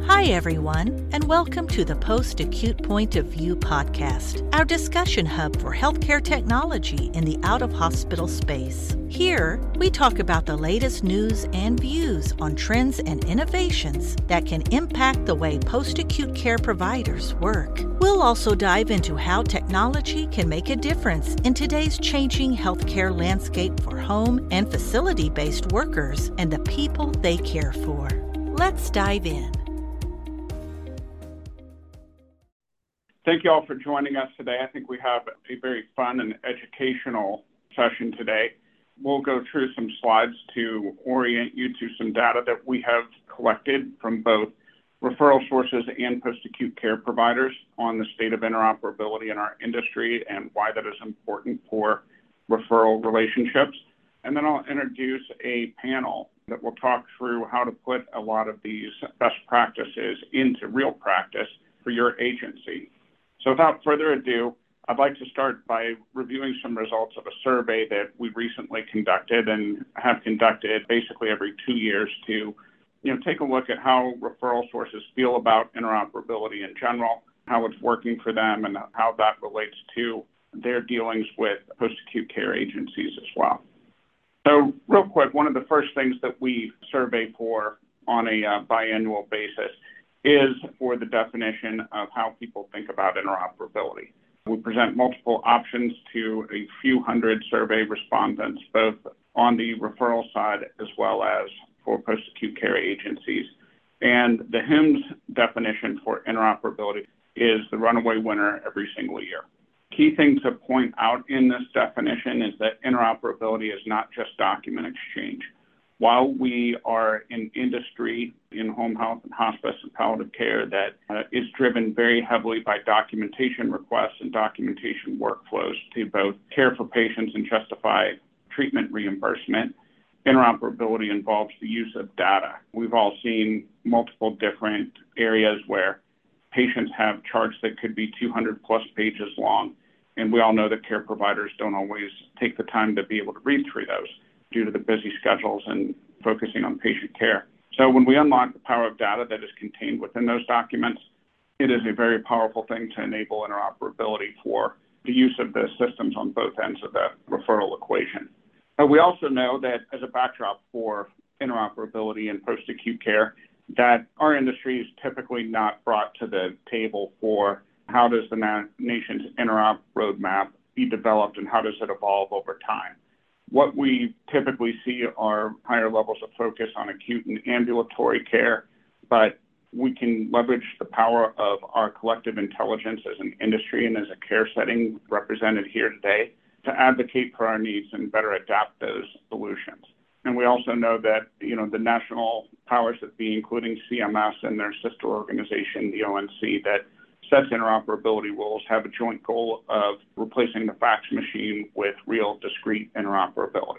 Hi, everyone, and welcome to the Post-Acute Point of View podcast, our discussion hub for healthcare technology in the out-of-hospital space. Here, we talk about the latest news and views on trends and innovations that can impact the way post-acute care providers work. We'll also dive into how technology can make a difference in today's changing healthcare landscape for home and facility-based workers and the people they care for. Let's dive in. Thank you all for joining us today. I think we have a very fun and educational session today. We'll go through some slides to orient you to some data that we have collected from both referral sources and post-acute care providers on the state of interoperability in our industry and why that is important for referral relationships. And then I'll introduce a panel that will talk through how to put a lot of these best practices into real practice for your agency. So without further ado, I'd like to start by reviewing some results of a survey that we recently conducted and have conducted basically every 2 years to take a look at how referral sources feel about interoperability in general, how it's working for them, and how that relates to their dealings with post-acute care agencies as well. So real quick, one of the first things that we survey for on a biannual basis is for the definition of how people think about interoperability. We present multiple options to a few hundred survey respondents, both on the referral side as well as for post-acute care agencies. And the HIMSS definition for interoperability is the runaway winner every single year. Key thing to point out in this definition is that interoperability is not just document exchange. While we are an industry in home health and hospice and palliative care that is driven very heavily by documentation requests and documentation workflows to both care for patients and justify treatment reimbursement, interoperability involves the use of data. We've all seen multiple different areas where patients have charts that could be 200 plus pages long, and we all know that care providers don't always take the time to be able to read through those due to the busy schedules and focusing on patient care. So when we unlock the power of data that is contained within those documents, it is a very powerful thing to enable interoperability for the use of the systems on both ends of the referral equation. But we also know that as a backdrop for interoperability in post-acute care, that our industry is typically not brought to the table for how does the nation's interop roadmap be developed and how does it evolve over time. What we typically see are higher levels of focus on acute and ambulatory care, but we can leverage the power of our collective intelligence as an industry and as a care setting represented here today to advocate for our needs and better adapt those solutions. And we also know that, the national powers that be, including CMS and their sister organization, the ONC, that sets interoperability rules, have a joint goal of replacing the fax machine with real discrete interoperability.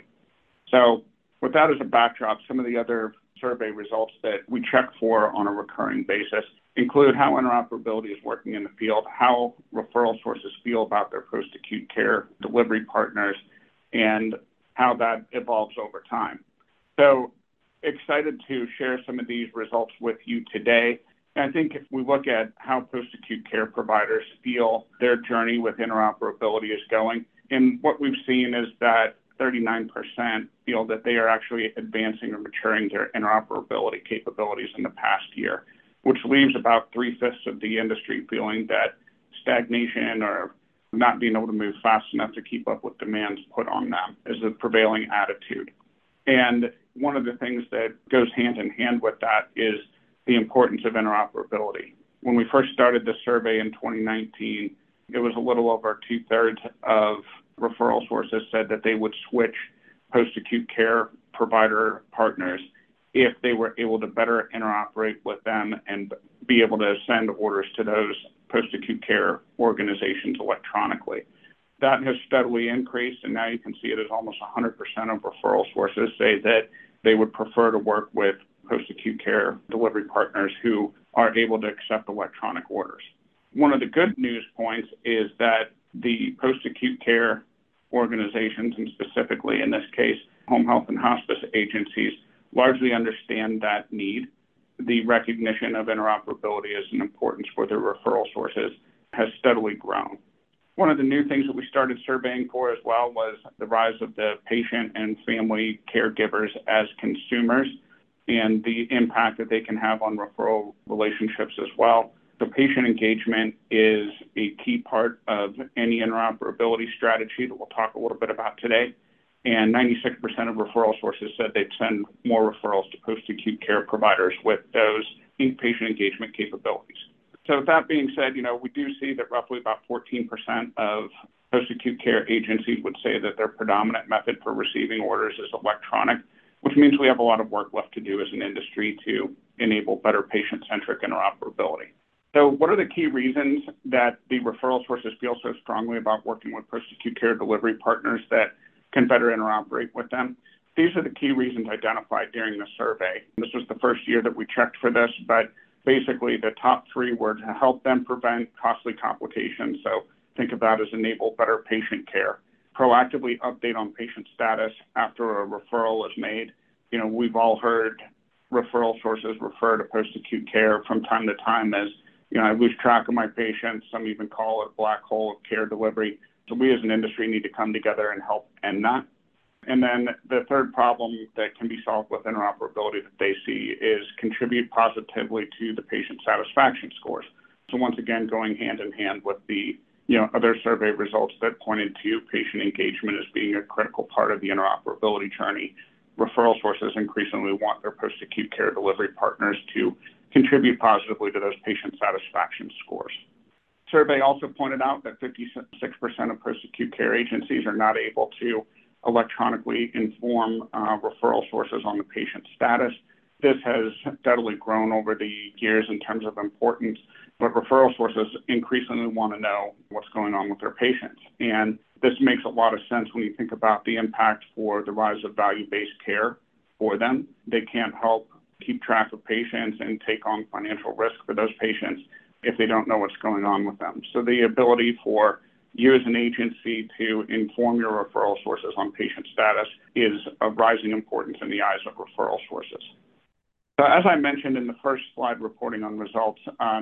So with that as a backdrop, some of the other survey results that we check for on a recurring basis include how interoperability is working in the field, how referral sources feel about their post-acute care delivery partners, and how that evolves over time. So excited to share some of these results with you today. I think if we look at how post-acute care providers feel their journey with interoperability is going, and what we've seen is that 39% feel that they are actually advancing or maturing their interoperability capabilities in the past year, which leaves about 3/5 of the industry feeling that stagnation or not being able to move fast enough to keep up with demands put on them is the prevailing attitude. And one of the things that goes hand in hand with that is the importance of interoperability. When we first started this survey in 2019, it was a little over 2/3 of referral sources said that they would switch post-acute care provider partners if they were able to better interoperate with them and be able to send orders to those post-acute care organizations electronically. That has steadily increased, and now you can see it as almost 100% of referral sources say that they would prefer to work with post-acute care delivery partners who are able to accept electronic orders. One of the good news points is that the post-acute care organizations, and specifically in this case, home health and hospice agencies, largely understand that need. the recognition of interoperability as an importance for their referral sources has steadily grown. One of the new things that we started surveying for as well was the rise of the patient and family caregivers as consumers and the impact that they can have on referral relationships as well. So patient engagement is a key part of any interoperability strategy that we'll talk a little bit about today. And 96% of referral sources said they'd send more referrals to post-acute care providers with those patient engagement capabilities. So with that being said, we do see that roughly about 14% of post-acute care agencies would say that their predominant method for receiving orders is electronic, which means we have a lot of work left to do as an industry to enable better patient-centric interoperability. So what are the key reasons that the referral sources feel so strongly about working with post-acute care delivery partners that can better interoperate with them? These are the key reasons identified during the survey. This was the first year that we checked for this, but basically the top three were to help them prevent costly complications. So think of that as enable better patient care, proactively update on patient status after a referral is made. We've all heard referral sources refer to post-acute care from time to time as, I lose track of my patients. Some even call it a black hole of care delivery. So we as an industry need to come together and help end that. And then the third problem that can be solved with interoperability that they see is contribute positively to the patient satisfaction scores. So once again, going hand in hand with the other survey results that pointed to patient engagement as being a critical part of the interoperability journey, referral sources increasingly want their post-acute care delivery partners to contribute positively to those patient satisfaction scores. Survey also pointed out that 56% of post-acute care agencies are not able to electronically inform referral sources on the patient status. This has steadily grown over the years in terms of importance, but referral sources increasingly want to know what's going on with their patients. And this makes a lot of sense when you think about the impact for the rise of value-based care for them. They can't help keep track of patients and take on financial risk for those patients if they don't know what's going on with them. So the ability for you as an agency to inform your referral sources on patient status is of rising importance in the eyes of referral sources. So as I mentioned in the first slide reporting on results,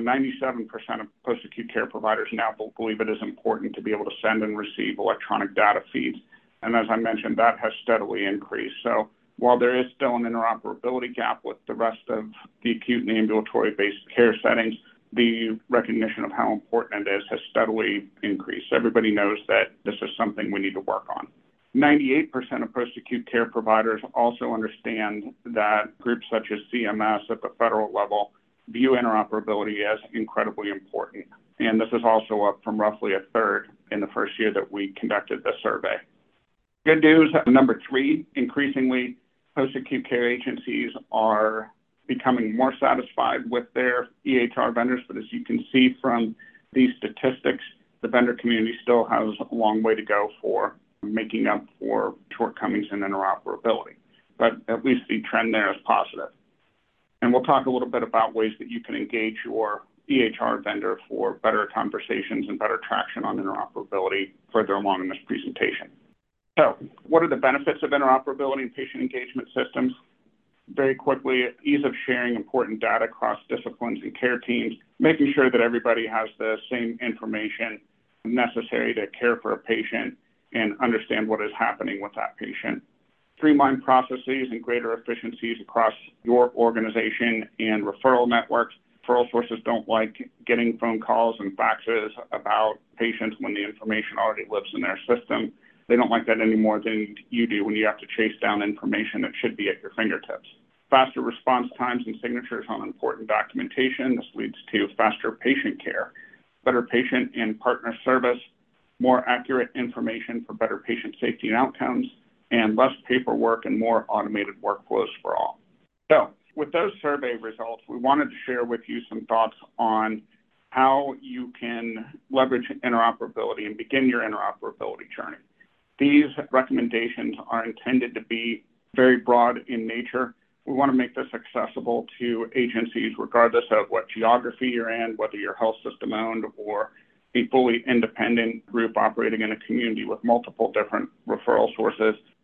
97% of post-acute care providers now believe it is important to be able to send and receive electronic data feeds. And as I mentioned, that has steadily increased. So while there is still an interoperability gap with the rest of the acute and ambulatory-based care settings, the recognition of how important it is has steadily increased. Everybody knows that this is something we need to work on. 98% of post-acute care providers also understand that groups such as CMS at the federal level view interoperability as incredibly important. And this is also up from roughly a third in the first year that we conducted the survey. Good news, number three, increasingly post-acute care agencies are becoming more satisfied with their EHR vendors, but as you can see from these statistics, the vendor community still has a long way to go for making up for shortcomings in interoperability. But at least the trend there is positive. And we'll talk a little bit about ways that you can engage your EHR vendor for better conversations and better traction on interoperability further along in this presentation. So what are the benefits of interoperability in patient engagement systems? Very quickly, ease of sharing important data across disciplines and care teams, making sure that everybody has the same information necessary to care for a patient and understand what is happening with that patient. Streamline processes and greater efficiencies across your organization and referral networks. Referral sources don't like getting phone calls and faxes about patients when the information already lives in their system. They don't like that any more than you do when you have to chase down information that should be at your fingertips. Faster response times and signatures on important documentation. This leads to faster patient care, better patient and partner service, more accurate information for better patient safety and outcomes, and less paperwork and more automated workflows for all. So with those survey results, we wanted to share with you some thoughts on how you can leverage interoperability and begin your interoperability journey. These recommendations are intended to be very broad in nature. We want to make this accessible to agencies regardless of what geography you're in, whether you're health system owned or a fully independent group operating in a community with multiple different referral sources.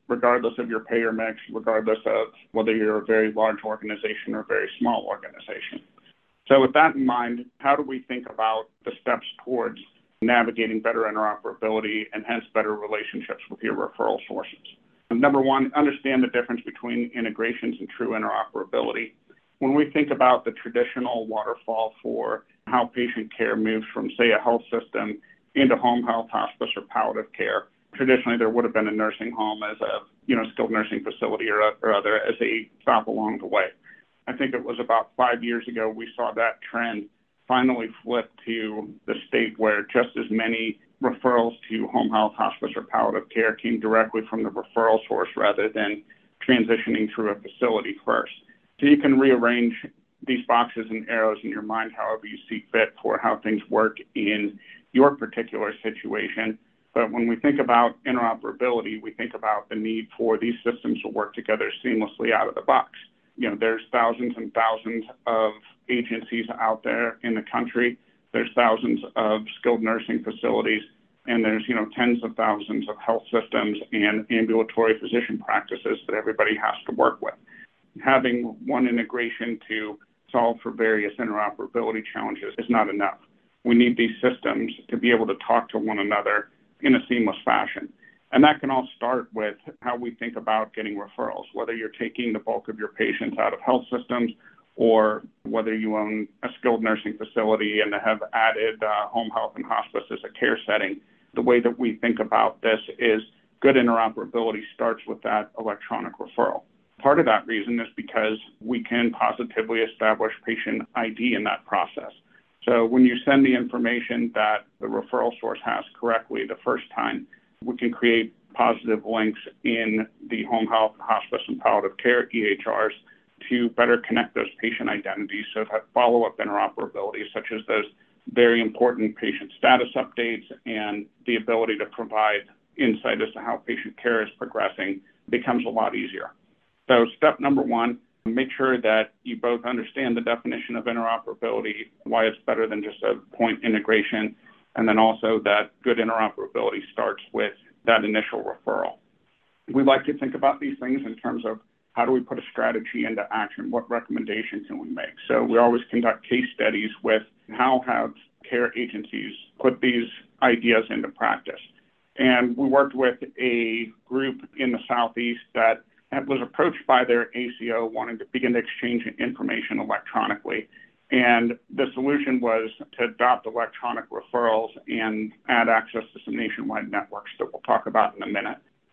regardless of your payer mix, regardless of whether you're a very large organization or a very small organization. So with that in mind, how do we think about the steps towards navigating better interoperability and hence better relationships with your referral sources? Number one, understand the difference between integrations and true interoperability. When we think about the traditional waterfall for how patient care moves from, say, a health system into home health, hospice, or palliative care, traditionally there would have been a nursing home as a skilled nursing facility or other as a stop along the way. I think it was about 5 years ago we saw that trend finally flip to the state where just as many referrals to home health, hospice, or palliative care came directly from the referral source rather than transitioning through a facility first. So you can rearrange these boxes and arrows in your mind however you see fit for how things work in your particular situation. But when we think about interoperability, we think about the need for these systems to work together seamlessly out of the box. There's thousands and thousands of agencies out there in the country. There's thousands of skilled nursing facilities, and there's, tens of thousands of health systems and ambulatory physician practices that everybody has to work with. Having one integration to solve for various interoperability challenges is not enough. We need these systems to be able to talk to one another in a seamless fashion. And that can all start with how we think about getting referrals, whether you're taking the bulk of your patients out of health systems or whether you own a skilled nursing facility and have added home health and hospice as a care setting. The way that we think about this is good interoperability starts with that electronic referral. Part of that reason is because we can positively establish patient ID in that process. So when you send the information that the referral source has correctly the first time, we can create positive links in the home health, hospice, and palliative care EHRs to better connect those patient identities so that follow-up interoperability, such as those very important patient status updates and the ability to provide insight as to how patient care is progressing, becomes a lot easier. So step number one, make sure that you both understand the definition of interoperability, why it's better than just a point integration, and then also that good interoperability starts with that initial referral. We like to think about these things in terms of how do we put a strategy into action? What recommendations can we make? So we always conduct case studies with how have care agencies put these ideas into practice. And we worked with a group in the Southeast that was approached by their ACO wanting to begin to exchange information electronically. And the solution was to adopt electronic referrals and add access to some nationwide networks that we'll talk about in a minute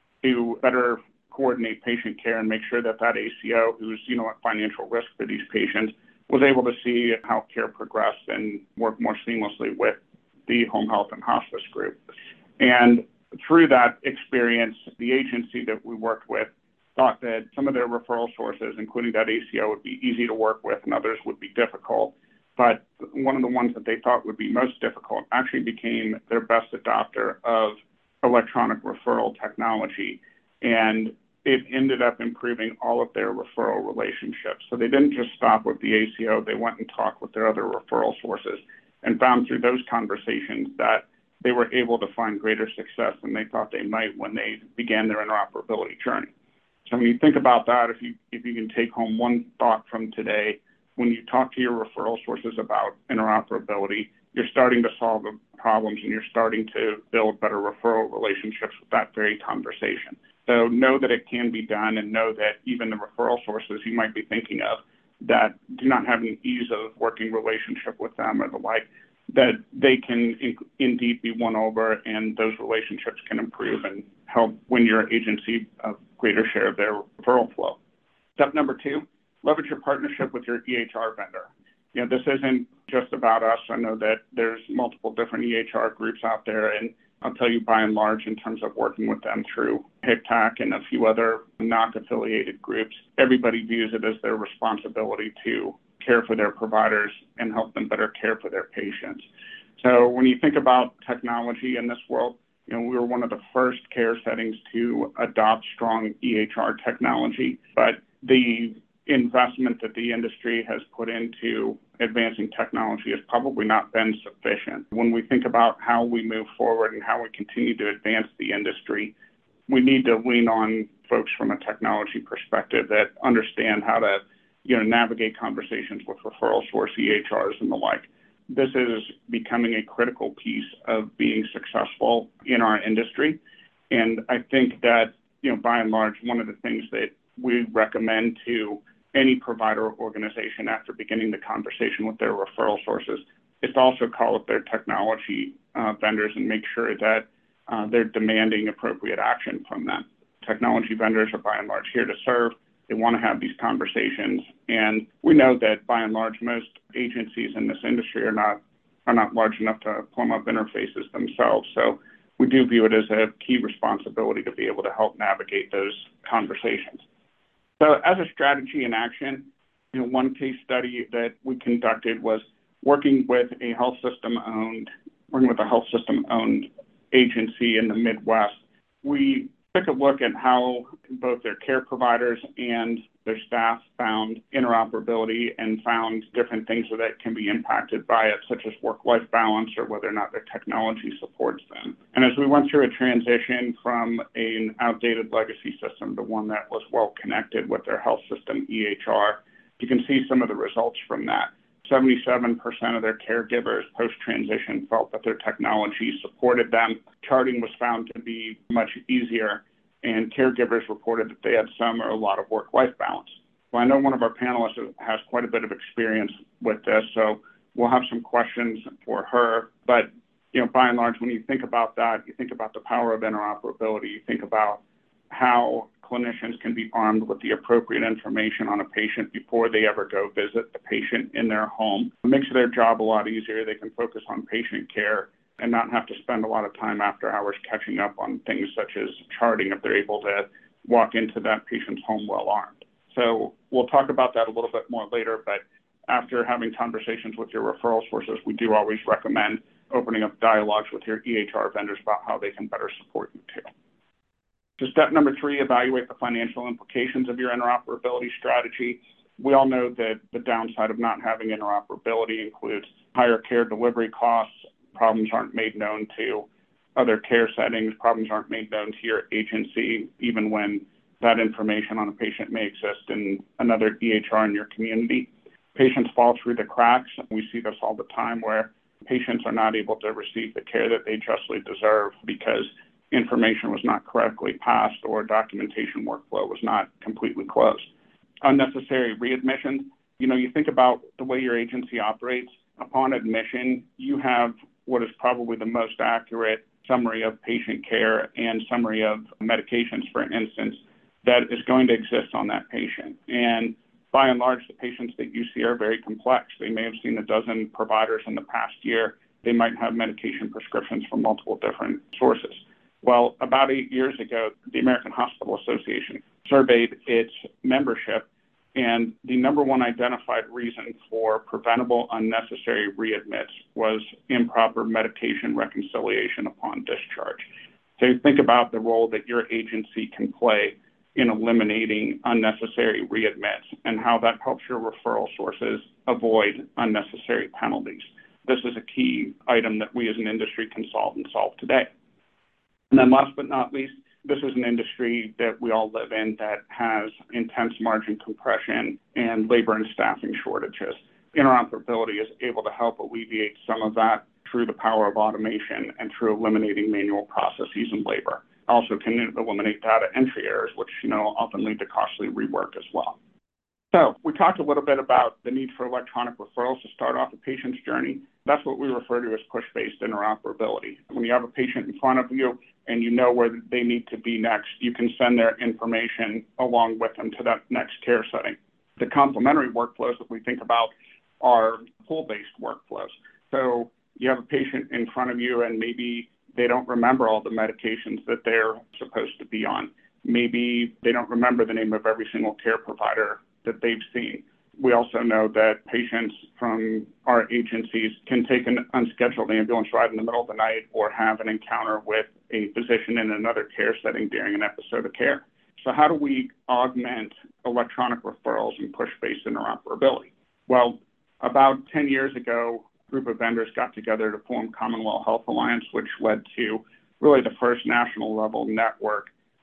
to better coordinate patient care and make sure that that ACO, who's at financial risk for these patients, was able to see how care progressed and work more seamlessly with the home health and hospice group. And through that experience, the agency that we worked with thought that some of their referral sources, including that ACO, would be easy to work with and others would be difficult. But one of the ones that they thought would be most difficult actually became their best adopter of electronic referral technology. And it ended up improving all of their referral relationships. So they didn't just stop with the ACO, they went and talked with their other referral sources and found through those conversations that they were able to find greater success than they thought they might when they began their interoperability journey. So when you think about that, if you can take home one thought from today, when you talk to your referral sources about interoperability, you're starting to solve the problems and you're starting to build better referral relationships with that very conversation. So know that it can be done and know that even the referral sources you might be thinking of that do not have an ease of working relationship with them or the like, that they can indeed be won over and those relationships can improve and help win your agency a greater share of their referral flow. Step number two, leverage your partnership with your EHR vendor. This isn't just about us. I know that there's multiple different EHR groups out there, and I'll tell you by and large in terms of working with them through HCTAC and a few other NOC-affiliated groups, everybody views it as their responsibility to care for their providers and help them better care for their patients. So when you think about technology in this world, we were one of the first care settings to adopt strong EHR technology, but the investment that the industry has put into advancing technology has probably not been sufficient. When we think about how we move forward and how we continue to advance the industry, we need to lean on folks from a technology perspective that understand how to, navigate conversations with referral source EHRs and the like. This is becoming a critical piece of being successful in our industry. And I think that, by and large, one of the things that we recommend to any provider organization after beginning the conversation with their referral sources is to also call up their technology vendors and make sure that they're demanding appropriate action from them. Technology vendors are by and large here to serve. They want to have these conversations. And we know that by and large, most agencies in this industry are not large enough to plumb up interfaces themselves. So we do view it as a key responsibility to be able to help navigate those conversations. So as a strategy in action, one case study that we conducted was working with a health system owned agency in the Midwest. We took a look at how both their care providers and their staff found interoperability and found different things that can be impacted by it, such as work-life balance or whether or not their technology supports them. And as we went through a transition from an outdated legacy system to one that was well connected with their health system EHR, you can see some of the results from that. 77% of their caregivers post-transition felt that their technology supported them. Charting was found to be much easier, and caregivers reported that they had some or a lot of work-life balance. Well, I know one of our panelists has quite a bit of experience with this, so we'll have some questions for her. But, by and large, when you think about that, you think about the power of interoperability, you think about how clinicians can be armed with the appropriate information on a patient before they ever go visit the patient in their home. It makes their job a lot easier. They can focus on patient care and not have to spend a lot of time after hours catching up on things such as charting if they're able to walk into that patient's home well armed. So we'll talk about that a little bit more later, but after having conversations with your referral sources, we do always recommend opening up dialogues with your EHR vendors about how they can better support you too. So step number 3, evaluate the financial implications of your interoperability strategy. We all know that the downside of not having interoperability includes higher care delivery costs, problems aren't made known to other care settings, problems aren't made known to your agency, even when that information on a patient may exist in another EHR in your community. Patients fall through the cracks. We see this all the time where patients are not able to receive the care that they justly deserve because information was not correctly passed or documentation workflow was not completely closed. Unnecessary readmissions. You think about the way your agency operates. Upon admission, you have what is probably the most accurate summary of patient care and summary of medications, for instance, that is going to exist on that patient. And by and large, the patients that you see are very complex. They may have seen a dozen providers in the past year. They might have medication prescriptions from multiple different sources. Well, about 8 years ago, the American Hospital Association surveyed its membership, and the number one identified reason for preventable unnecessary readmits was improper medication reconciliation upon discharge. So think about the role that your agency can play in eliminating unnecessary readmits and how that helps your referral sources avoid unnecessary penalties. This is a key item that we as an industry can solve today. And then last but not least, this is an industry that we all live in that has intense margin compression and labor and staffing shortages. Interoperability is able to help alleviate some of that through the power of automation and through eliminating manual processes and labor. Also can eliminate data entry errors, which often lead to costly rework as well. So we talked a little bit about the need for electronic referrals to start off a patient's journey. That's what we refer to as push-based interoperability. When you have a patient in front of you and you know where they need to be next, you can send their information along with them to that next care setting. The complementary workflows that we think about are pull-based workflows. So you have a patient in front of you and maybe they don't remember all the medications that they're supposed to be on. Maybe they don't remember the name of every single care provider that they've seen. We also know that patients from our agencies can take an unscheduled ambulance ride in the middle of the night or have an encounter with a physician in another care setting during an episode of care. So how do we augment electronic referrals and push-based interoperability? Well, about 10 years ago, a group of vendors got together to form Commonwealth Health Alliance, which led to really the first national level network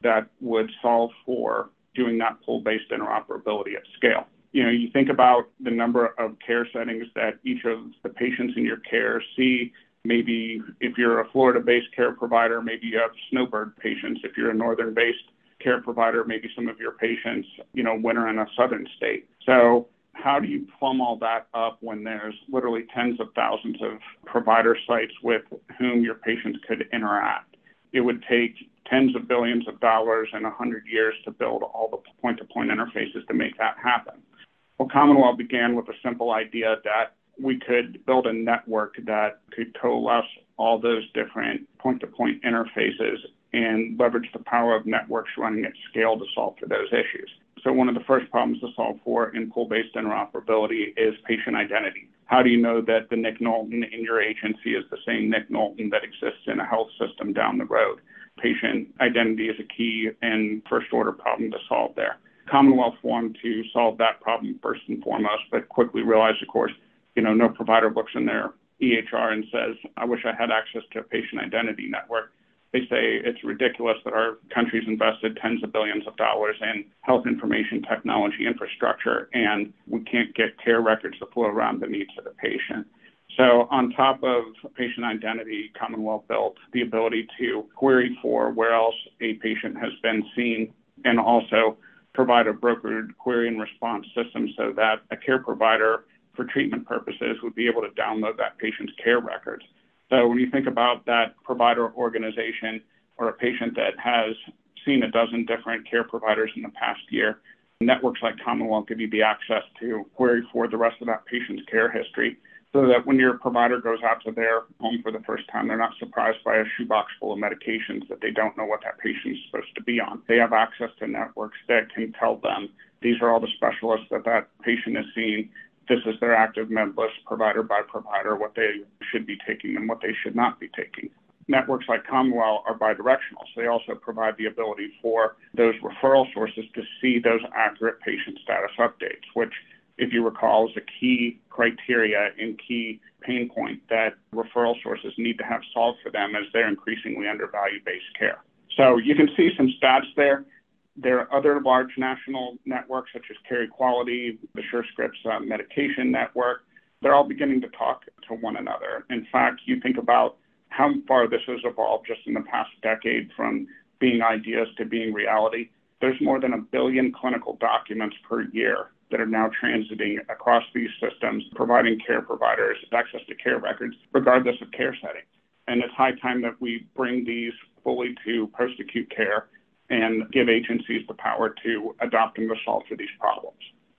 that would solve for doing that pull-based interoperability at scale. You think about the number of care settings that each of the patients in your care see. Maybe if you're a Florida-based care provider, maybe you have snowbird patients. If you're a northern-based care provider, maybe some of your patients, winter in a southern state. So how do you plumb all that up when there's literally tens of thousands of provider sites with whom your patients could interact? It would take tens of billions of dollars and 100 years to build all the point-to-point interfaces to make that happen. Well, Commonwealth began with a simple idea that we could build a network that could coalesce all those different point-to-point interfaces and leverage the power of networks running at scale to solve for those issues. So one of the first problems to solve for in pull-based interoperability is patient identity. How do you know that the Nick Knowlton in your agency is the same Nick Knowlton that exists in a health system down the road? Patient identity is a key and first-order problem to solve there. Commonwealth wanted to solve that problem first and foremost, but quickly realized, of course, no provider looks in their EHR and says, I wish I had access to a patient identity network. They say it's ridiculous that our country's invested tens of billions of dollars in health information technology infrastructure, and we can't get care records to flow around the needs of the patient. So on top of patient identity, Commonwealth built the ability to query for where else a patient has been seen and also provide a brokered query and response system so that a care provider for treatment purposes would be able to download that patient's care records. So when you think about that provider organization or a patient that has seen a dozen different care providers in the past year, networks like Commonwealth give you the access to query for the rest of that patient's care history so that when your provider goes out to their home for the first time, they're not surprised by a shoebox full of medications that they don't know what that patient is supposed to be on. They have access to networks that can tell them these are all the specialists that patient is seeing. This is their active med list, provider by provider, what they should be taking and what they should not be taking. Networks like Commonwealth are bidirectional, so they also provide the ability for those referral sources to see those accurate patient status updates, which, if you recall, is a key criteria and key pain point that referral sources need to have solved for them as they're increasingly under value-based care. So you can see some stats there. There are other large national networks such as Carequality, the SureScripts medication network. They're all beginning to talk to one another. In fact, you think about how far this has evolved just in the past decade from being ideas to being reality. There's more than 1 billion clinical documents per year that are now transiting across these systems, providing care providers access to care records, regardless of care setting. And it's high time that we bring these fully to post-acute care and give agencies the power to adopt them to solve for these problems.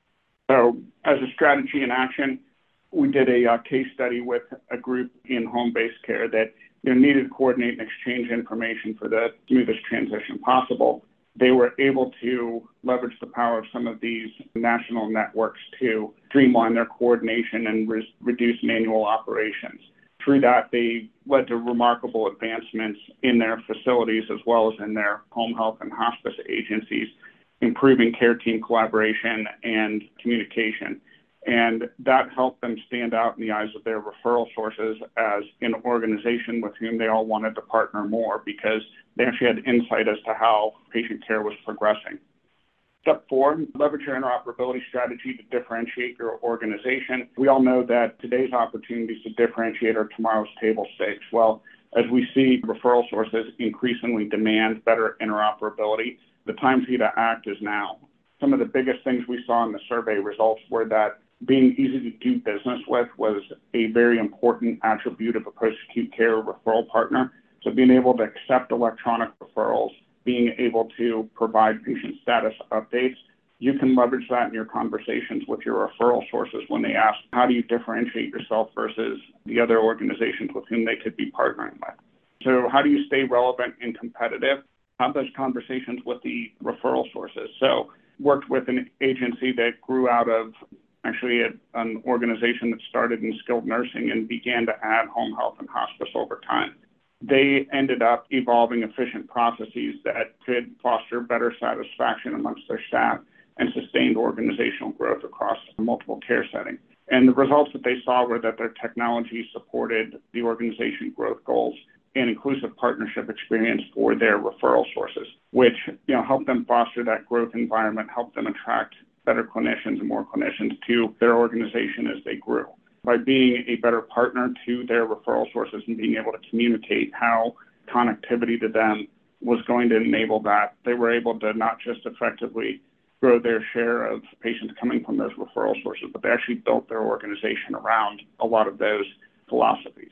So as a strategy in action, we did a case study with a group in home-based care that needed to coordinate and exchange information for the smoothest transition possible. They were able to leverage the power of some of these national networks to streamline their coordination and reduce manual operations. Through that, they led to remarkable advancements in their facilities as well as in their home health and hospice agencies, improving care team collaboration and communication. And that helped them stand out in the eyes of their referral sources as an organization with whom they all wanted to partner more because they actually had insight as to how patient care was progressing. Step 4, leverage your interoperability strategy to differentiate your organization. We all know that today's opportunities to differentiate are tomorrow's table stakes. Well, as we see referral sources increasingly demand better interoperability, the time for you to act is now. Some of the biggest things we saw in the survey results were that being easy to do business with was a very important attribute of a post-acute care referral partner. So being able to accept electronic referrals, being able to provide patient status updates, you can leverage that in your conversations with your referral sources when they ask, how do you differentiate yourself versus the other organizations with whom they could be partnering with? So how do you stay relevant and competitive? Have those conversations with the referral sources. So worked with an agency that grew out of actually an organization that started in skilled nursing and began to add home health and hospice over time. They ended up evolving efficient processes that could foster better satisfaction amongst their staff and sustained organizational growth across multiple care settings. And the results that they saw were that their technology supported the organization growth goals and inclusive partnership experience for their referral sources. which help them foster that growth environment, help them attract better clinicians and more clinicians to their organization as they grew. By being a better partner to their referral sources and being able to communicate how connectivity to them was going to enable that, they were able to not just effectively grow their share of patients coming from those referral sources, but they actually built their organization around a lot of those philosophies.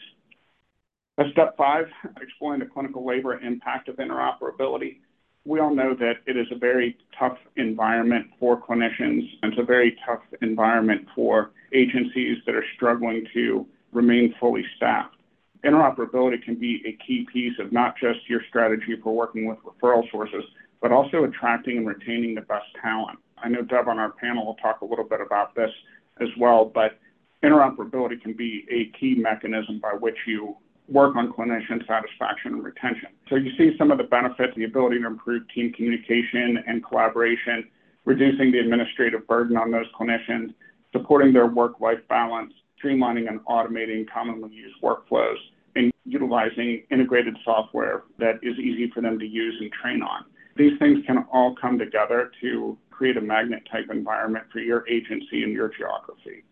Step 5, exploring the clinical labor impact of interoperability. We all know that it is a very tough environment for clinicians, and it's a very tough environment for agencies that are struggling to remain fully staffed. Interoperability can be a key piece of not just your strategy for working with referral sources, but also attracting and retaining the best talent. I know Deb on our panel will talk a little bit about this as well, but interoperability can be a key mechanism by which you work on clinician satisfaction and retention. So you see some of the benefits, the ability to improve team communication and collaboration, reducing the administrative burden on those clinicians, supporting their work-life balance, streamlining and automating commonly used workflows, and utilizing integrated software that is easy for them to use and train on. These things can all come together to create a magnet-type environment for your agency and your geography.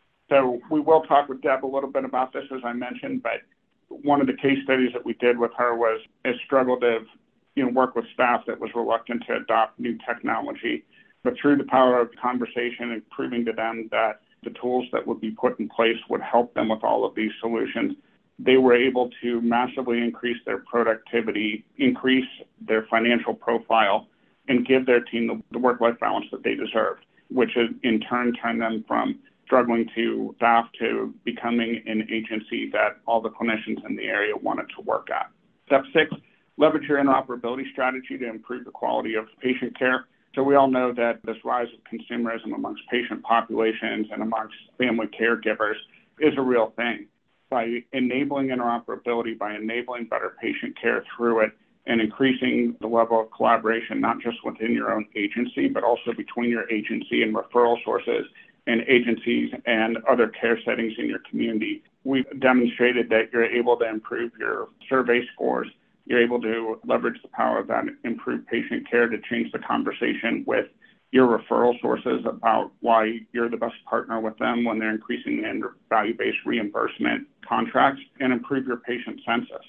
So we will talk with Deb a little bit about this, as I mentioned, but one of the case studies that we did with her was a struggle to work with staff that was reluctant to adopt new technology. But through the power of conversation and proving to them that the tools that would be put in place would help them with all of these solutions, they were able to massively increase their productivity, increase their financial profile, and give their team the work-life balance that they deserved, which in turn turned them from struggling to staff to becoming an agency that all the clinicians in the area wanted to work at. Step 6, leverage your interoperability strategy to improve the quality of patient care. So we all know that this rise of consumerism amongst patient populations and amongst family caregivers is a real thing. By enabling interoperability, by enabling better patient care through it, and increasing the level of collaboration, not just within your own agency, but also between your agency and referral sources and agencies and other care settings in your community, we've demonstrated that you're able to improve your survey scores. You're able to leverage the power of that improved patient care to change the conversation with your referral sources about why you're the best partner with them when they're increasing their value-based reimbursement contracts, and improve your patient census.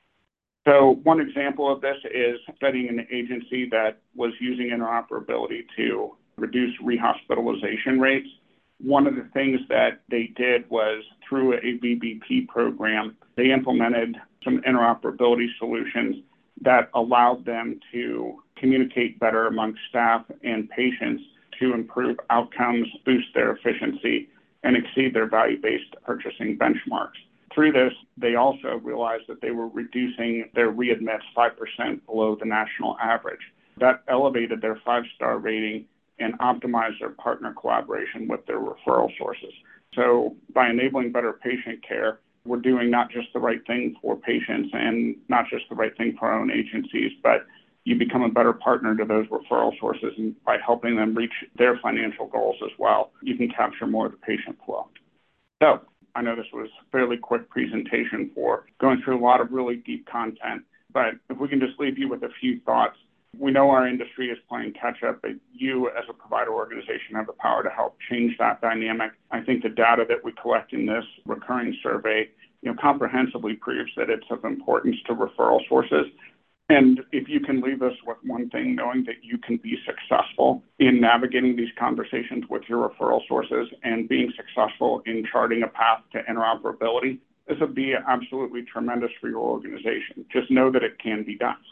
So one example of this is studying an agency that was using interoperability to reduce rehospitalization rates. One of the things that they did was through a VBP program, they implemented some interoperability solutions that allowed them to communicate better amongst staff and patients to improve outcomes, boost their efficiency, and exceed their value-based purchasing benchmarks. Through this, they also realized that they were reducing their readmits 5% below the national average. That elevated their 5-star rating and optimized their partner collaboration with their referral sources. So by enabling better patient care, we're doing not just the right thing for patients and not just the right thing for our own agencies, but you become a better partner to those referral sources, and by helping them reach their financial goals as well, you can capture more of the patient flow. So I know this was a fairly quick presentation for going through a lot of really deep content, but if we can just leave you with a few thoughts. We know our industry is playing catch up, but you as a provider organization have the power to help change that dynamic. I think the data that we collect in this recurring survey, comprehensively proves that it's of importance to referral sources. And if you can leave us with one thing, knowing that you can be successful in navigating these conversations with your referral sources and being successful in charting a path to interoperability, this would be absolutely tremendous for your organization. Just know that it can be done.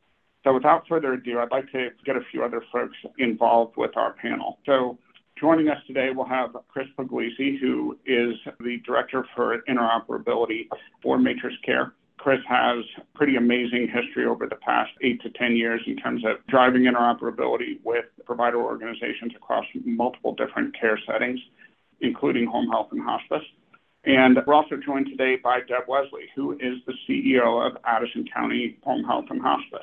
So without further ado, I'd like to get a few other folks involved with our panel. So joining us today, we'll have Chris Puglisi, who is the Director for Interoperability for MatrixCare. Chris has pretty amazing history over the past 8 to 10 years in terms of driving interoperability with provider organizations across multiple different care settings, including home health and hospice. And we're also joined today by Deb Wesley, who is the CEO of Addison County Home Health and Hospice.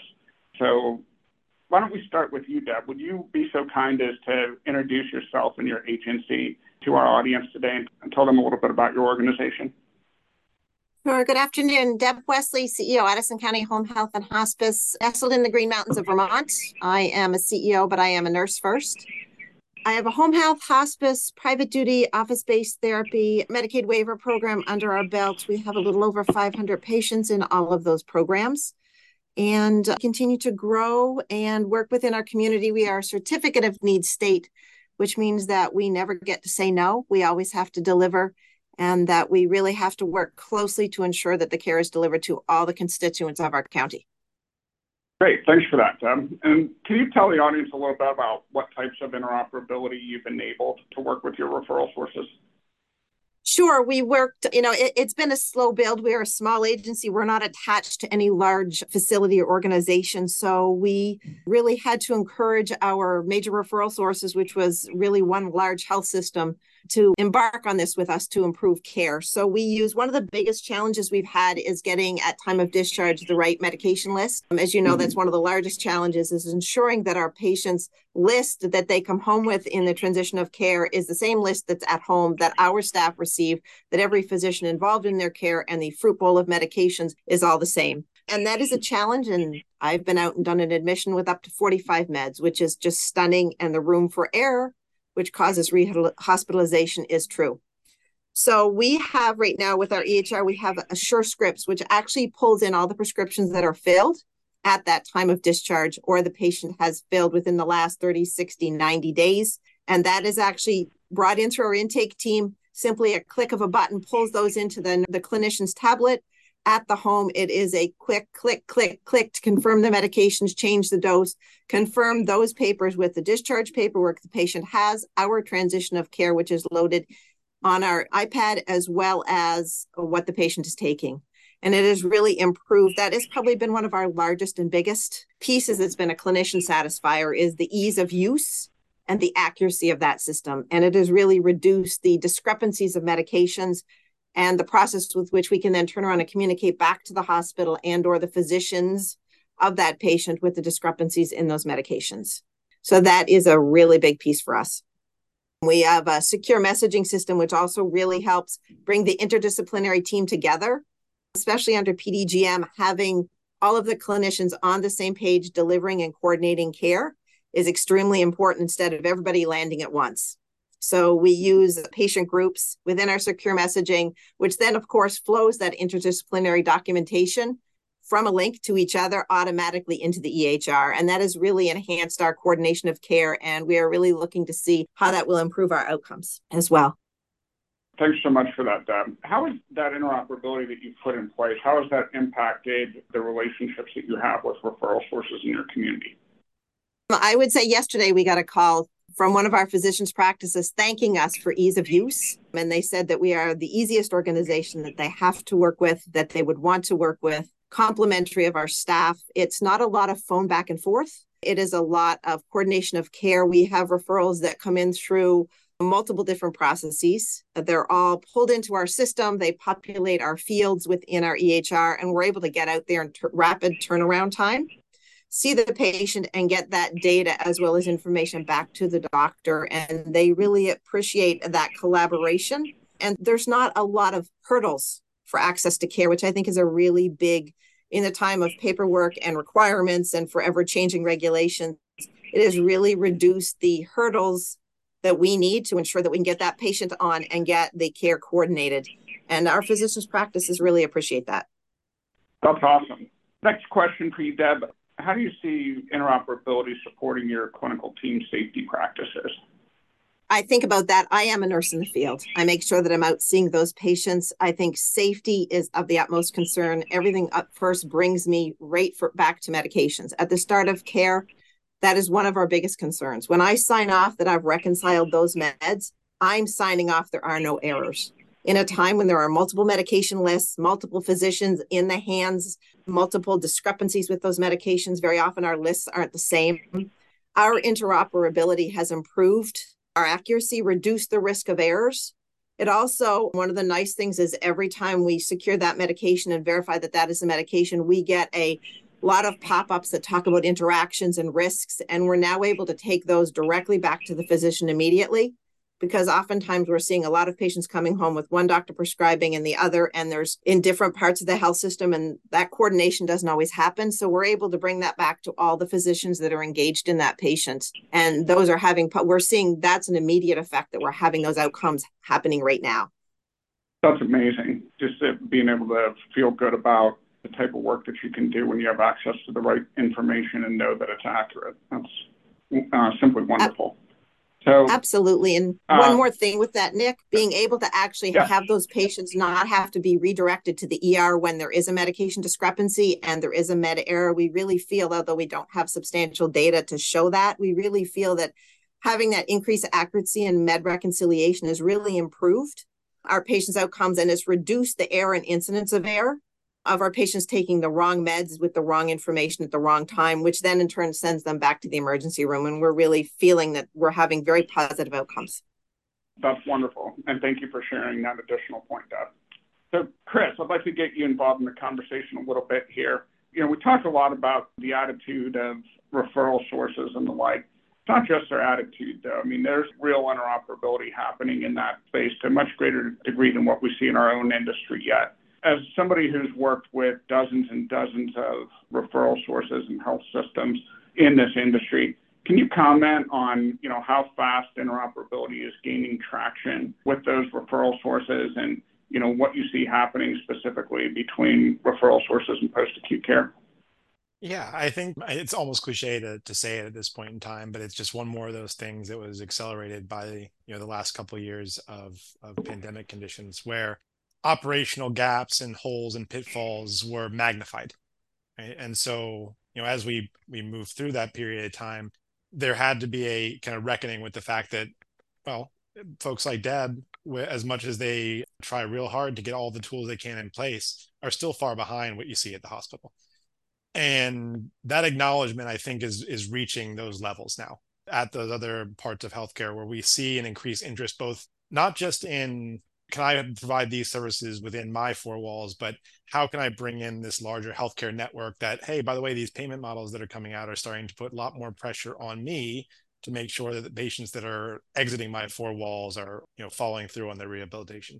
So why don't we start with you, Deb? Would you be so kind as to introduce yourself and your agency to our audience today and tell them a little bit about your organization? Sure. Good afternoon. Deb Wesley, CEO, Addison County Home Health and Hospice, nestled in the Green Mountains of Vermont. I am a CEO, but I am a nurse first. I have a home health, hospice, private duty, office-based therapy, Medicaid waiver program under our belt. We have a little over 500 patients in all of those programs and continue to grow and work within our community. We are a certificate of need state, which means that we never get to say no. We always have to deliver, and that we really have to work closely to ensure that the care is delivered to all the constituents of our county. Great. Thanks for that, Deb. And can you tell the audience a little bit about what types of interoperability you've enabled to work with your referral sources? Sure. We worked, it's been a slow build. We're a small agency. We're not attached to any large facility or organization. So we really had to encourage our major referral sources, which was really one large health system, to embark on this with us to improve care. So we use one of the biggest challenges we've had is getting at time of discharge the right medication list. As you know, that's one of the largest challenges, is ensuring that our patients list that they come home with in the transition of care is the same list that's at home, that our staff receive, that every physician involved in their care, and the fruit bowl of medications is all the same. And that is a challenge. And I've been out and done an admission with up to 45 meds, which is just stunning. And the room for error, which causes hospitalization, is true. So we have right now with our EHR, we have AssureScripts, which actually pulls in all the prescriptions that are filled at that time of discharge, or the patient has filled within the last 30, 60, 90 days. And that is actually brought in through our intake team. Simply a click of a button pulls those into the clinician's tablet. At the home, it is a quick click to confirm the medications, change the dose, confirm those papers with the discharge paperwork the patient has, our transition of care, which is loaded on our iPad, as well as what the patient is taking. And it has really improved. That has probably been one of our largest and biggest pieces that's been a clinician satisfier, is the ease of use and the accuracy of that system. And it has really reduced the discrepancies of medications and the process with which we can then turn around and communicate back to the hospital and or the physicians of that patient with the discrepancies in those medications. So that is a really big piece for us. We have a secure messaging system, which also really helps bring the interdisciplinary team together, especially under PDGM. Having all of the clinicians on the same page delivering and coordinating care is extremely important, instead of everybody landing at once. So we use patient groups within our secure messaging, which then, of course, flows that interdisciplinary documentation from a link to each other automatically into the EHR. And that has really enhanced our coordination of care. And we are really looking to see how that will improve our outcomes as well. Thanks so much for that, Deb. How is that interoperability that you've put in place, how has that impacted the relationships that you have with referral sources in your community? I would say yesterday we got a call from one of our physicians' practices thanking us for ease of use. And they said that we are the easiest organization that they have to work with, that they would want to work with, complimentary of our staff. It's not a lot of phone back and forth. It is a lot of coordination of care. We have referrals that come in through multiple different processes. They're all pulled into our system. They populate our fields within our EHR, and we're able to get out there in rapid turnaround time, see the patient, and get that data as well as information back to the doctor. And they really appreciate that collaboration. And there's not a lot of hurdles for access to care, which I think is a really big, in the time of paperwork and requirements and forever changing regulations, it has really reduced the hurdles that we need to ensure that we can get that patient on and get the care coordinated. And our physicians' practices really appreciate that. That's awesome. Next question for you, Deb. How do you see interoperability supporting your clinical team safety practices? I think about that. I am a nurse in the field. I make sure that I'm out seeing those patients. I think safety is of the utmost concern. Everything up first brings me back to medications. At the start of care, that is one of our biggest concerns. When I sign off that I've reconciled those meds, I'm signing off there are no errors. In a time when there are multiple medication lists, multiple physicians in the hands, multiple discrepancies with those medications, very often our lists aren't the same. Our interoperability has improved. Our accuracy reduced the risk of errors. It also, one of the nice things is every time we secure that medication and verify that that is the medication, we get a lot of pop-ups that talk about interactions and risks. And we're now able to take those directly back to the physician immediately because oftentimes we're seeing a lot of patients coming home with one doctor prescribing and the other, and there's in different parts of the health system, and that coordination doesn't always happen. So we're able to bring that back to all the physicians that are engaged in that patient. And those are we're seeing that's an immediate effect that we're having those outcomes happening right now. That's amazing. Just being able to feel good about the type of work that you can do when you have access to the right information and know that it's accurate. That's simply wonderful. So, absolutely. And one more thing with that, Nick, being able to actually have those patients not have to be redirected to the ER when there is a medication discrepancy and there is a med error. We really feel, although we don't have substantial data to show that, we really feel that having that increased accuracy in med reconciliation has really improved our patients' outcomes and has reduced the error and incidence of error of our patients taking the wrong meds with the wrong information at the wrong time, which then in turn sends them back to the emergency room. And we're really feeling that we're having very positive outcomes. That's wonderful. And thank you for sharing that additional point, Deb. So, Chris, I'd like to get you involved in the conversation a little bit here. We talked a lot about the attitude of referral sources and the like. It's not just their attitude, though. I mean, there's real interoperability happening in that space to a much greater degree than what we see in our own industry yet. As somebody who's worked with dozens and dozens of referral sources and health systems in this industry, can you comment on, how fast interoperability is gaining traction with those referral sources and, what you see happening specifically between referral sources and post-acute care? Yeah, I think it's almost cliche to say it at this point in time, but it's just one more of those things that was accelerated by, the last couple of years of pandemic conditions where operational gaps and holes and pitfalls were magnified. Right? And so, as we move through that period of time, there had to be a kind of reckoning with the fact that, well, folks like Deb, as much as they try real hard to get all the tools they can in place, are still far behind what you see at the hospital. And that acknowledgement, I think, is reaching those levels now at those other parts of healthcare where we see an increased interest, both not just in can I provide these services within my four walls, but how can I bring in this larger healthcare network that, hey, by the way, these payment models that are coming out are starting to put a lot more pressure on me to make sure that the patients that are exiting my four walls are, following through on their rehabilitation.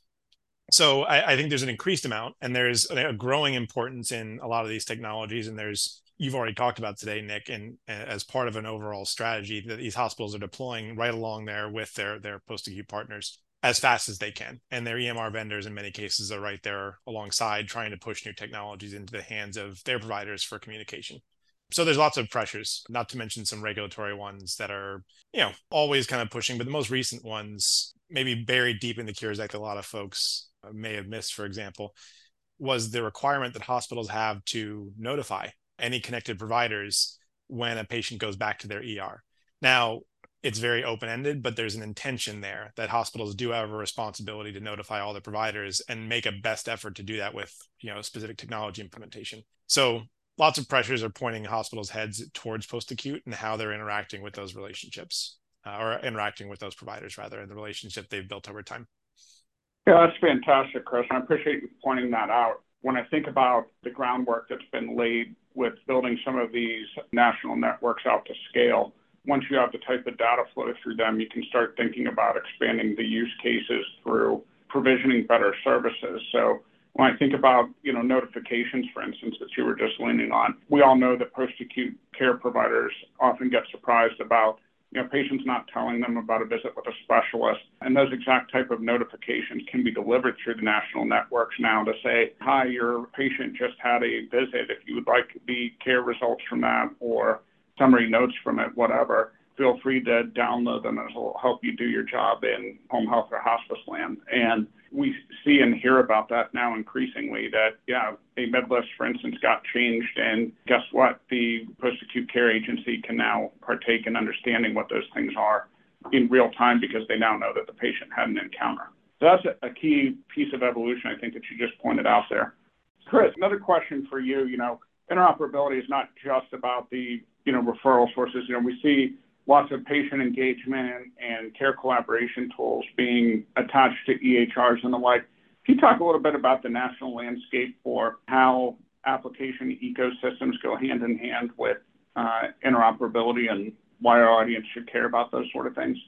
So I think there's an increased amount, and there's a growing importance in a lot of these technologies. And you've already talked about today, Nick, and as part of an overall strategy that these hospitals are deploying right along there with their post-acute partners as fast as they can. And their EMR vendors in many cases are right there alongside trying to push new technologies into the hands of their providers for communication. So there's lots of pressures, not to mention some regulatory ones that are, always kind of pushing, but the most recent ones, maybe buried deep in the Cures Act, a lot of folks may have missed, for example, was the requirement that hospitals have to notify any connected providers when a patient goes back to their ER. Now, it's very open-ended, but there's an intention there that hospitals do have a responsibility to notify all the providers and make a best effort to do that with, specific technology implementation. So lots of pressures are pointing hospitals' heads towards post-acute and how they're interacting with those relationships, or interacting with those providers, rather, in the relationship they've built over time. Yeah, that's fantastic, Chris. I appreciate you pointing that out. When I think about the groundwork that's been laid with building some of these national networks out to scale, once you have the type of data flow through them, you can start thinking about expanding the use cases through provisioning better services. So when I think about, notifications, for instance, that you were just leaning on, we all know that post-acute care providers often get surprised about, patients not telling them about a visit with a specialist. And those exact type of notifications can be delivered through the national networks now to say, hi, your patient just had a visit. If you would like the care results from that or summary notes from it, whatever, feel free to download them. It will help you do your job in home health or hospice land. And we see and hear about that now increasingly that, a med list, for instance, got changed. And guess what? The post-acute care agency can now partake in understanding what those things are in real time because they now know that the patient had an encounter. So that's a key piece of evolution, I think, that you just pointed out there. Chris, another question for you. Interoperability is not just about the, referral sources. We see lots of patient engagement and care collaboration tools being attached to EHRs and the like. Can you talk a little bit about the national landscape for how application ecosystems go hand in hand with interoperability and why our audience should care about those sort of things?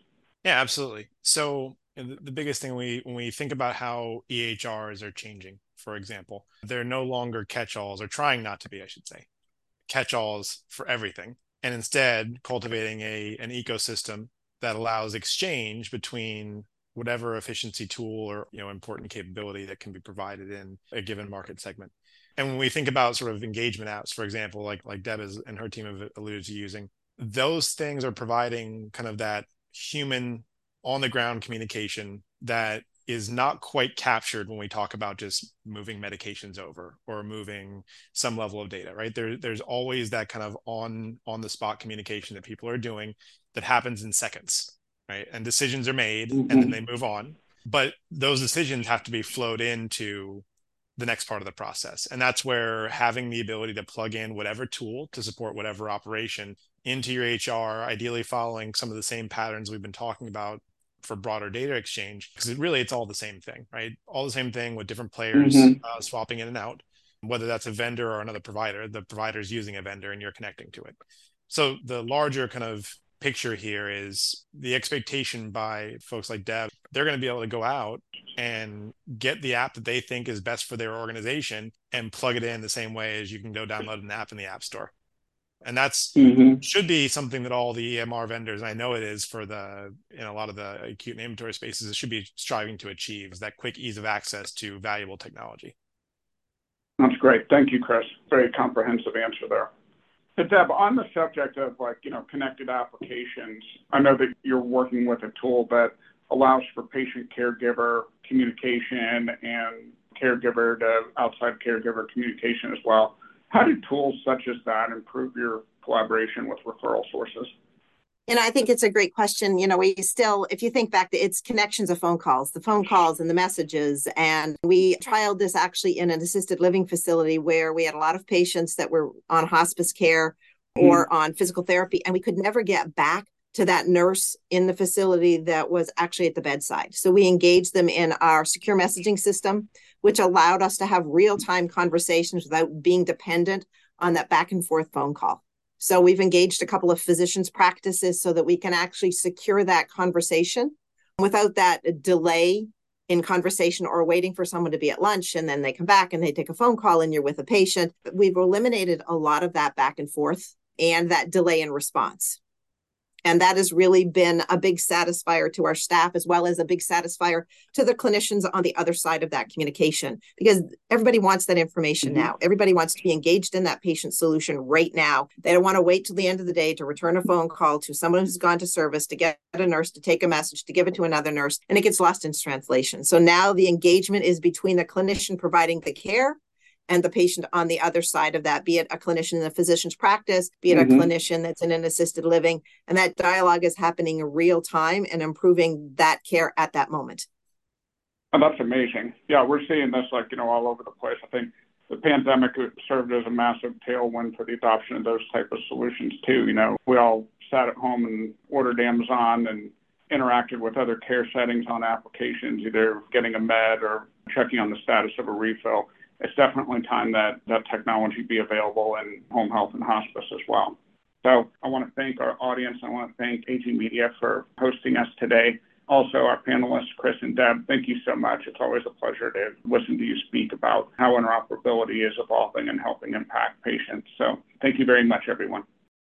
Yeah, absolutely. So the biggest thing when we think about how EHRs are changing, for example, they're no longer catch-alls, or trying not to be, I should say, catch-alls for everything, and instead cultivating an ecosystem that allows exchange between whatever efficiency tool or important capability that can be provided in a given market segment. And when we think about sort of engagement apps, for example, like Deb and her team have alluded to using, those things are providing kind of that human on the ground communication that is not quite captured when we talk about just moving medications over or moving some level of data, right? There's always that kind of on the spot communication that people are doing that happens in seconds, right? And decisions are made and then they move on. But those decisions have to be flowed into the next part of the process. And that's where having the ability to plug in whatever tool to support whatever operation into your HR, ideally following some of the same patterns we've been talking about for broader data exchange, because it's all the same thing, right? All the same thing with different players swapping in and out, whether that's a vendor or another provider. The provider's using a vendor and you're connecting to it. So the larger kind of picture here is the expectation by folks like Deb. They're going to be able to go out and get the app that they think is best for their organization and plug it in the same way as you can go download an app in the App Store. And that's should be something that all the EMR vendors, and I know it is for in a lot of the acute and ambulatory spaces, it should be striving to achieve, is that quick ease of access to valuable technology. That's great. Thank you, Chris. Very comprehensive answer there. So Deb, on the subject of connected applications, I know that you're working with a tool that allows for patient caregiver communication and caregiver to outside caregiver communication as well. How do tools such as that improve your collaboration with referral sources? I think it's a great question. We still, if you think back, it's connections of the phone calls and the messages. And we trialed this actually in an assisted living facility where we had a lot of patients that were on hospice care or on physical therapy, and we could never get back to that nurse in the facility that was actually at the bedside. So we engaged them in our secure messaging system, which allowed us to have real-time conversations without being dependent on that back and forth phone call. So we've engaged a couple of physicians' practices so that we can actually secure that conversation without that delay in conversation or waiting for someone to be at lunch and then they come back and they take a phone call and you're with a patient. We've eliminated a lot of that back and forth and that delay in response. And that has really been a big satisfier to our staff, as well as a big satisfier to the clinicians on the other side of that communication, because everybody wants that information now. Everybody wants to be engaged in that patient solution right now. They don't want to wait till the end of the day to return a phone call to someone who's gone to service, to get a nurse, to take a message, to give it to another nurse, and it gets lost in translation. So now the engagement is between the clinician providing the care and the patient on the other side of that, be it a clinician in a physician's practice, be it a clinician that's in an assisted living. And that dialogue is happening in real time and improving that care at that moment. Oh, that's amazing. Yeah, we're seeing this all over the place. I think the pandemic served as a massive tailwind for the adoption of those type of solutions too. We all sat at home and ordered Amazon and interacted with other care settings on applications, either getting a med or checking on the status of a refill. It's definitely time that technology be available in home health and hospice as well. So I want to thank our audience. I want to thank AG Media for hosting us today. Also, our panelists, Chris and Deb, thank you so much. It's always a pleasure to listen to you speak about how interoperability is evolving and helping impact patients. So thank you very much, everyone.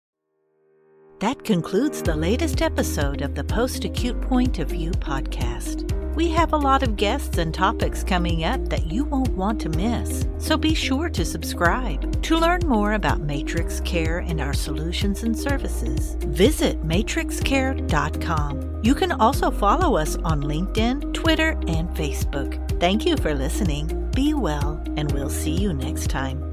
That concludes the latest episode of the Post-Acute Point of View podcast. We have a lot of guests and topics coming up that you won't want to miss, so be sure to subscribe. To learn more about MatrixCare and our solutions and services, visit matrixcare.com. You can also follow us on LinkedIn, Twitter, and Facebook. Thank you for listening. Be well, and we'll see you next time.